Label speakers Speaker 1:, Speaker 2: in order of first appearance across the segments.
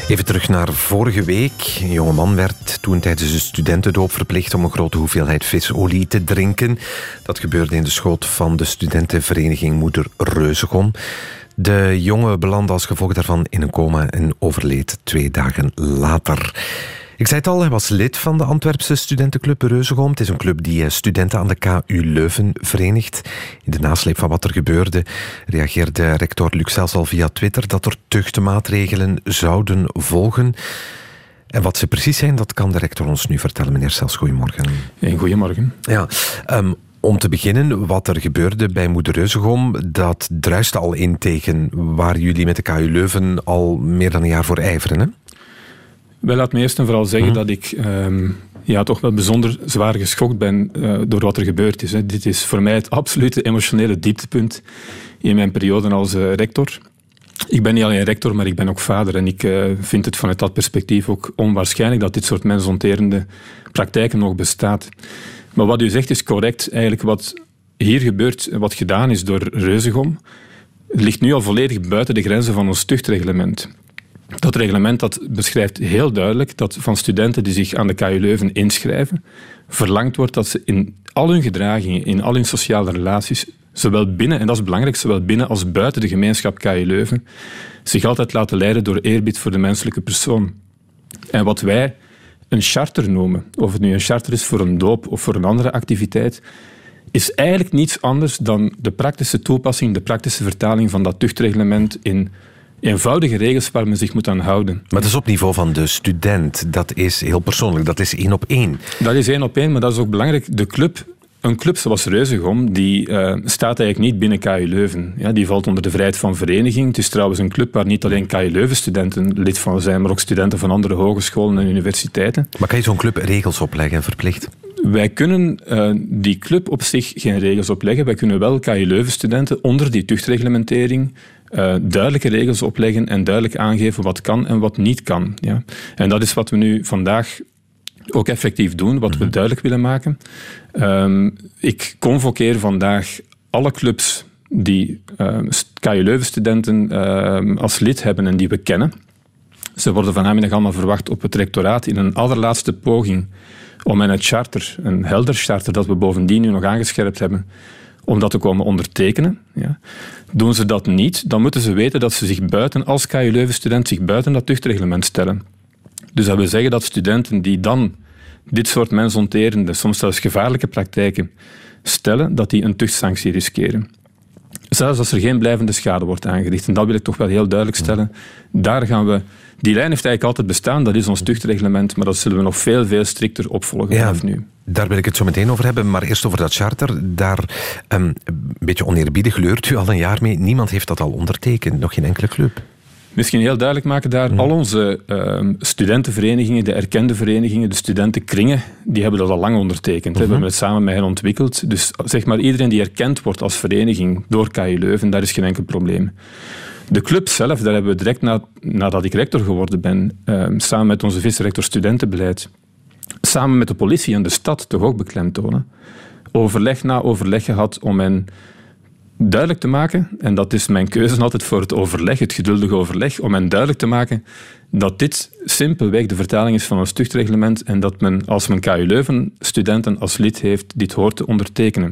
Speaker 1: Even terug naar vorige week. Een jongeman werd toen tijdens de studentendoop verplicht om een grote hoeveelheid visolie te drinken. Dat gebeurde in de schoot van de studentenvereniging Moeder Reuzegom. De jongen belandde als gevolg daarvan in een coma en overleed 2 dagen later. Ik zei het al, hij was lid van de Antwerpse studentenclub Reuzegom. Het is een club die studenten aan de KU Leuven verenigt. In de nasleep van wat er gebeurde reageerde rector Luc Sels al via Twitter dat er tuchtmaatregelen zouden volgen. En wat ze precies zijn, dat kan de rector ons nu vertellen. Meneer Sels, goedemorgen.
Speaker 2: Goedemorgen.
Speaker 1: Ja, om te beginnen, wat er gebeurde bij Moeder Reuzegom, dat druiste al in tegen waar jullie met de KU Leuven al meer dan een jaar voor ijveren, hè?
Speaker 2: Wel, laat me eerst en vooral zeggen dat ik toch wel bijzonder zwaar geschokt ben door wat er gebeurd is. Hè. Dit is voor mij het absolute emotionele dieptepunt in mijn periode als rector. Ik ben niet alleen rector, maar ik ben ook vader. En ik vind het vanuit dat perspectief ook onwaarschijnlijk dat dit soort mensonterende praktijken nog bestaat. Maar wat u zegt is correct. Eigenlijk wat hier gebeurt, wat gedaan is door Reuzegom, ligt nu al volledig buiten de grenzen van ons tuchtreglement. Dat reglement dat beschrijft heel duidelijk dat van studenten die zich aan de KU Leuven inschrijven, verlangd wordt dat ze in al hun gedragingen, in al hun sociale relaties, zowel binnen, en dat is belangrijk, zowel binnen als buiten de gemeenschap KU Leuven, zich altijd laten leiden door eerbied voor de menselijke persoon. En wat wij een charter noemen, of het nu een charter is voor een doop of voor een andere activiteit, is eigenlijk niets anders dan de praktische toepassing, de praktische vertaling van dat tuchtreglement in eenvoudige regels waar men zich moet aan houden.
Speaker 1: Maar dat is op niveau van de student. Dat is heel persoonlijk. Dat is 1 op 1.
Speaker 2: Dat is 1 op 1, maar dat is ook belangrijk. Een club zoals Reuzegom, die staat eigenlijk niet binnen KU Leuven. Ja, die valt onder de vrijheid van vereniging. Het is trouwens een club waar niet alleen KU Leuven-studenten lid van zijn, maar ook studenten van andere hogescholen en universiteiten.
Speaker 1: Maar kan je zo'n club regels opleggen en verplicht?
Speaker 2: Wij kunnen die club op zich geen regels opleggen. Wij kunnen wel KU Leuven-studenten onder die tuchtreglementering duidelijke regels opleggen en duidelijk aangeven wat kan en wat niet kan. Ja. En dat is wat we nu vandaag ook effectief doen, wat we duidelijk willen maken. Ik convoceer vandaag alle clubs die KU Leuven-studenten als lid hebben en die we kennen. Ze worden vanmiddag allemaal verwacht op het rectoraat in een allerlaatste poging om in het charter, een helder charter dat we bovendien nu nog aangescherpt hebben, om dat te komen ondertekenen. Ja. Doen ze dat niet, dan moeten ze weten dat ze zich buiten, als KU Leuven-student, zich buiten dat tuchtreglement stellen. Dus dat wil zeggen dat studenten die dan dit soort mensonterende, soms zelfs gevaarlijke praktijken stellen, dat die een tuchtsanctie riskeren. Zelfs als er geen blijvende schade wordt aangericht. En dat wil ik toch wel heel duidelijk stellen. Daar gaan we. Die lijn heeft eigenlijk altijd bestaan, dat is ons tuchtreglement, maar dat zullen we nog veel, veel strikter opvolgen vanaf nu.
Speaker 1: Daar wil ik het zo meteen over hebben, maar eerst over dat charter. Daar, een beetje oneerbiedig, leurt u al een jaar mee. Niemand heeft dat al ondertekend, nog geen enkele club.
Speaker 2: Misschien heel duidelijk maken daar, al onze studentenverenigingen, de erkende verenigingen, de studentenkringen, die hebben dat al lang ondertekend. We hebben het samen met hen ontwikkeld. Dus zeg maar, iedereen die erkend wordt als vereniging door KU Leuven, daar is geen enkel probleem. De club zelf, daar hebben we direct nadat ik rector geworden ben, samen met onze vice-rector studentenbeleid, samen met de politie en de stad toch ook beklemtonen, overleg na overleg gehad om hen duidelijk te maken, en dat is mijn keuze altijd voor het overleg, het geduldige overleg, om hen duidelijk te maken dat dit simpelweg de vertaling is van ons tuchtreglement en dat men, als men KU Leuven-studenten als lid heeft, dit hoort te ondertekenen.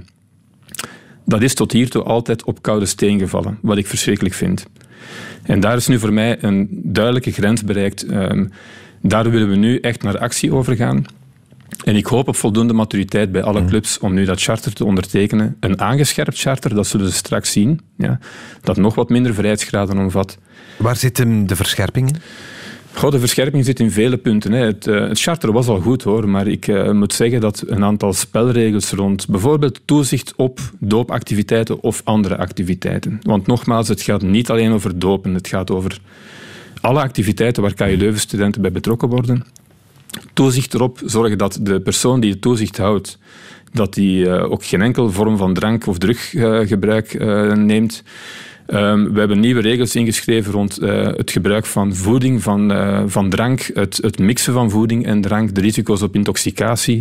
Speaker 2: Dat is tot hiertoe altijd op koude steen gevallen, wat ik verschrikkelijk vind. En daar is nu voor mij een duidelijke grens bereikt. Daar willen we nu echt naar actie overgaan. En ik hoop op voldoende maturiteit bij alle clubs om nu dat charter te ondertekenen. Een aangescherpt charter, dat zullen ze straks zien. Ja, dat nog wat minder vrijheidsgraden omvat.
Speaker 1: Waar zitten de verscherpingen?
Speaker 2: De verscherping zit in vele punten. Het charter was al goed, hoor, maar ik moet zeggen dat een aantal spelregels rond bijvoorbeeld toezicht op doopactiviteiten of andere activiteiten. Want nogmaals, het gaat niet alleen over dopen, het gaat over alle activiteiten waar KU Leuven-studenten bij betrokken worden. Toezicht erop, zorgen dat de persoon die het toezicht houdt, dat die ook geen enkel vorm van drank- of druggebruik neemt. We hebben nieuwe regels ingeschreven rond het gebruik van voeding, van drank, het mixen van voeding en drank, de risico's op intoxicatie,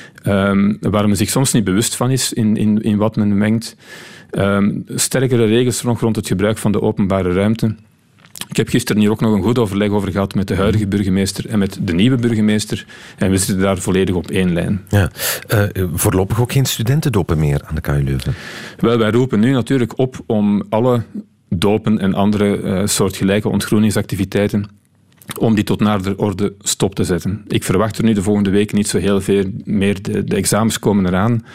Speaker 2: waar men zich soms niet bewust van is in wat men mengt. Sterkere regels nog rond het gebruik van de openbare ruimte. Ik heb gisteren hier ook nog een goed overleg over gehad met de huidige burgemeester en met de nieuwe burgemeester. En we zitten daar volledig op één lijn.
Speaker 1: Ja. Voorlopig ook geen studentendopen meer aan de KU Leuven?
Speaker 2: Wel, wij roepen nu natuurlijk op om alle dopen en andere soortgelijke ontgroeningsactiviteiten, om die tot naar de orde stop te zetten. Ik verwacht er nu de volgende week niet zo heel veel meer. De examens komen eraan.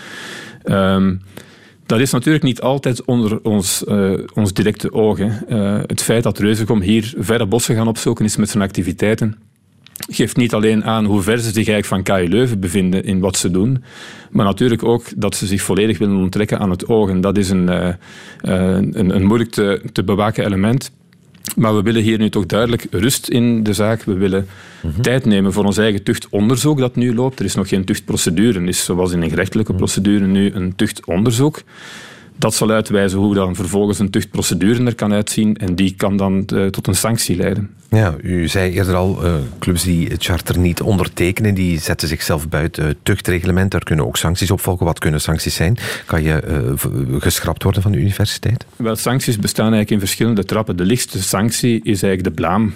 Speaker 2: Dat is natuurlijk niet altijd onder ons directe ogen. Het feit dat Reuzegom hier verre bossen gaan opzoeken is met zijn activiteiten, geeft niet alleen aan hoe ver ze zich eigenlijk van KU Leuven bevinden in wat ze doen, maar natuurlijk ook dat ze zich volledig willen onttrekken aan het oog. En dat is een moeilijk te bewaken element. Maar we willen hier nu toch duidelijk rust in de zaak. We willen tijd nemen voor ons eigen tuchtonderzoek dat nu loopt. Er is nog geen tuchtprocedure. Er is zoals in een gerechtelijke procedure nu een tuchtonderzoek. Dat zal uitwijzen hoe dan vervolgens een tuchtprocedure er kan uitzien en die kan dan tot een sanctie leiden.
Speaker 1: Ja, u zei eerder al, clubs die het charter niet ondertekenen, die zetten zichzelf buiten het tuchtreglement. Daar kunnen ook sancties op volgen. Wat kunnen sancties zijn? Kan je geschrapt worden van de universiteit? Wel,
Speaker 2: sancties bestaan eigenlijk in verschillende trappen. De lichtste sanctie is eigenlijk de blaam.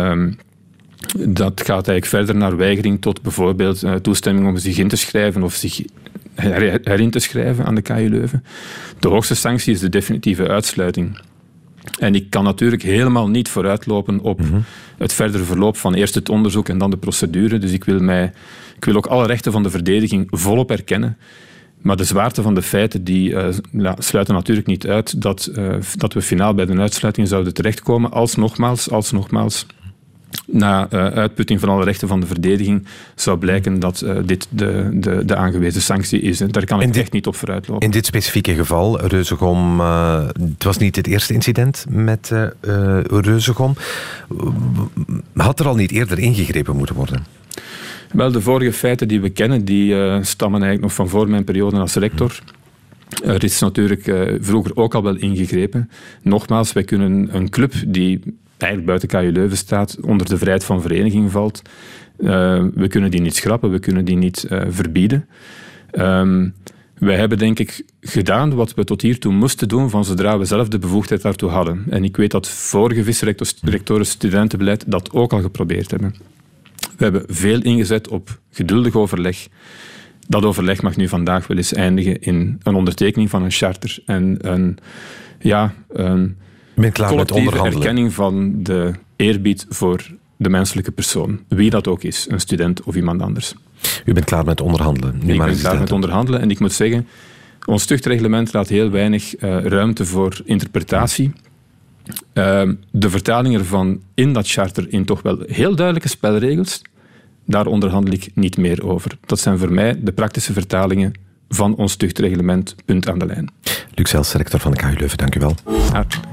Speaker 2: Dat gaat eigenlijk verder naar weigering tot bijvoorbeeld toestemming om zich in te schrijven of zich herin te schrijven aan de KU Leuven. De hoogste sanctie is de definitieve uitsluiting. En ik kan natuurlijk helemaal niet vooruitlopen op het verdere verloop van eerst het onderzoek en dan de procedure. Dus ik wil ook alle rechten van de verdediging volop erkennen. Maar de zwaarte van de feiten die sluiten natuurlijk niet uit dat we finaal bij de uitsluiting zouden terechtkomen als nogmaals na uitputting van alle rechten van de verdediging zou blijken dat dit de aangewezen sanctie is. Daar kan ik echt niet op vooruitlopen.
Speaker 1: In dit specifieke geval, Reuzegom, het was niet het eerste incident met Reuzegom. Had er al niet eerder ingegrepen moeten worden?
Speaker 2: Wel, de vorige feiten die we kennen, die stammen eigenlijk nog van voor mijn periode als rector. Er is natuurlijk vroeger ook al wel ingegrepen. Nogmaals, wij kunnen een club die eigenlijk buiten KU Leuven staat, onder de vrijheid van vereniging valt. We kunnen die niet schrappen, we kunnen die niet verbieden. Wij hebben denk ik gedaan wat we tot hiertoe moesten doen van zodra we zelf de bevoegdheid daartoe hadden. En ik weet dat vorige vice-rectoren studentenbeleid dat ook al geprobeerd hebben. We hebben veel ingezet op geduldig overleg. Dat overleg mag nu vandaag wel eens eindigen in een ondertekening van een charter en een collectieve erkenning van de eerbied voor de menselijke persoon. Wie dat ook is, een student of iemand anders.
Speaker 1: U bent klaar met onderhandelen?
Speaker 2: Ik ben klaar met onderhandelen en ik moet zeggen, ons tuchtreglement laat heel weinig ruimte voor interpretatie. De vertaling ervan in dat charter in toch wel heel duidelijke spelregels, daar onderhandel ik niet meer over. Dat zijn voor mij de praktische vertalingen van ons tuchtreglement, punt aan de lijn.
Speaker 1: Luc Sels, rector van de KU Leuven, dank u wel.